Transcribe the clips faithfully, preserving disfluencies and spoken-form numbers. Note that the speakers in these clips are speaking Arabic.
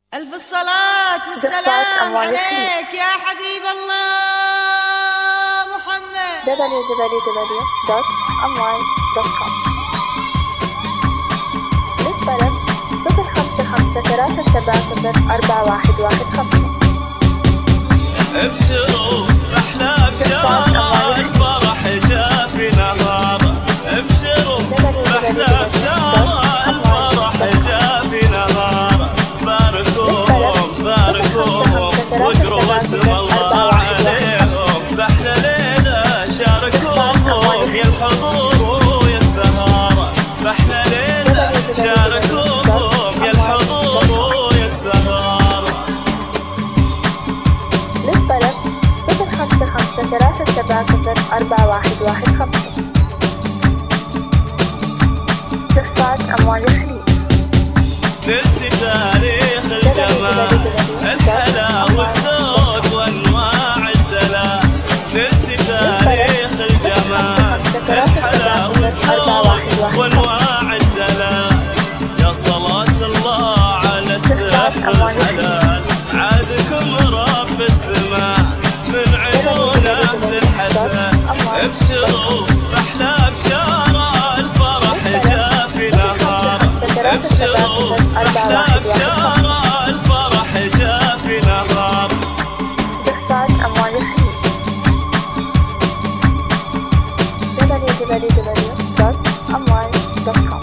ألف الصلاة والسلام عليك يا حبيب الله محمد. دبليو دبليو دبليو دوت أمواي دوت كوم. للطلب صفر خمسة خمسة ثلاثة سبعة صفر أربعة واحد واحد خمسة. ابشروا احنا بشارة الفرح جاء في نهاره. ابشروا احنا بشارة الفرح جاء في نهاره. باركوهم باركوهم واقروا اسم الله عليهم. فاحنا ليلة شاركوهم يا الحضور ويا السهارة. فاحنا ليلة شاركوهم يا الحضور ويا السهارة. للطلب صفر خمسة خمسة ثلاثة سبعة صفر أربعة واحد واحد خمسة. تحفظ أموال الخليج. ننسي تاريخ الجمال الحلا والذوق وانواع الدلال. ننسي تاريخ الجمال الحلا والذوق وانواع الدلال. يا صلاة الله على السحر الحلال. عادكم رب السماء من عيونه تنحسن. ابشروا احنا بشارة الفرح جاء في نهاره. ابشروا احنا بشارة الفرح جاء في نهاره. تحفظ أموال الخليج. دبليو دبليو دبليو دوت أمواي دوت كوم.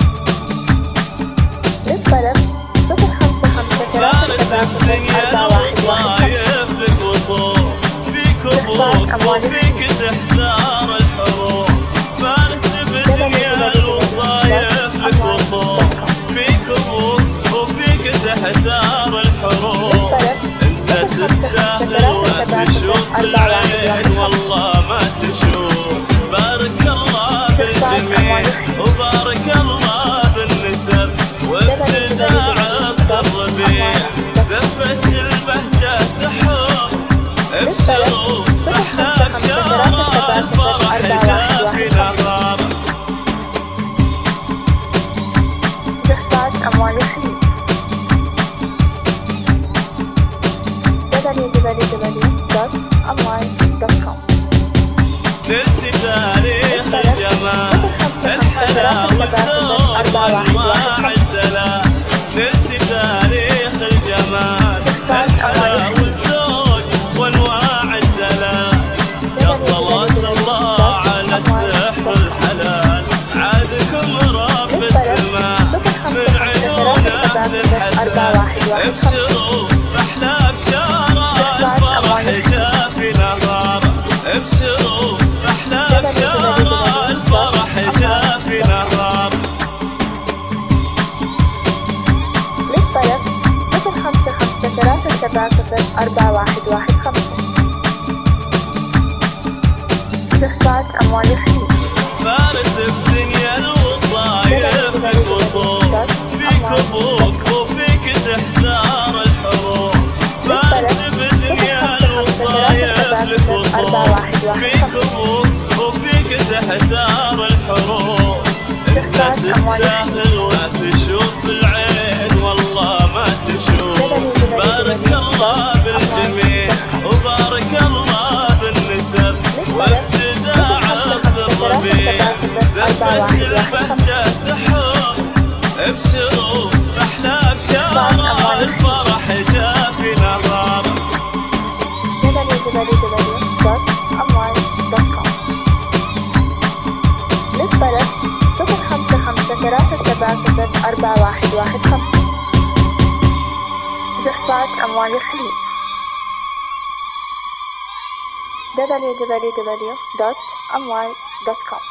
للطلب صفر خمسة خمسة ثلاثة سبعة صفر أربعة واحد واحد خمسة. لك وصول فيك ابوك وفيك تحتار الحروب. فارس بدنيا الوصايف لك وصول فيك ابوك وفيك تحتار الحروب. انت تستاهل وتشوف العين والله ما تشوف. بارك الله بالجميع وبارك الله بالنسب. وابتداع الربيع زفت البهجة سحور. ابشروا احنا بشارة الفرح جاء في نهاره. تحفظ أموال الخليج. دبليو دبليو دبليو دوت أمواي دوت كوم. ننسي تاريخ الجمال الحلا والذوق وانواع الدلال. ننسي تاريخ الجمال الحلا والذوق وانواع الدلال. يا صلاة الله على السحر الحلال. عادكم رب السماء من عيونه تنحسن. ابشروا احنا بشارة الفرح جاء في نهاره. ابشروا احنا بشارة الفرح جاء في نهاره. للطلب صفر خمسة خمسة ثلاثة سبعة صفر أربعة واحد واحد خمسة. تحفظ أموال الخليج. فارس بدنيا الوصايف لك وصول فيك ابوك وفيك تحتار الحروب. فارس بدنيا الوصايف لك وصول فيك ابوك وفيك تحتار الحروب. انت تستاهل وتشوف العين والله ما تشوف. بارك الله بالجميع وبارك الله بالنسب. وابتداع الربيع زفت البهجة سحور. ابشروا احنا بشارة الفرح جاء في نهاره. دبليو دبليو دبليو دوت أمواي دوت كوم. للطلب صفر خمسة خمسة ثلاثة سبعة صفر أربعة واحد واحد خمسة. تحفظ أموال الخليج. دبليو دبليو دبليو دوت أمواي دوت كوم.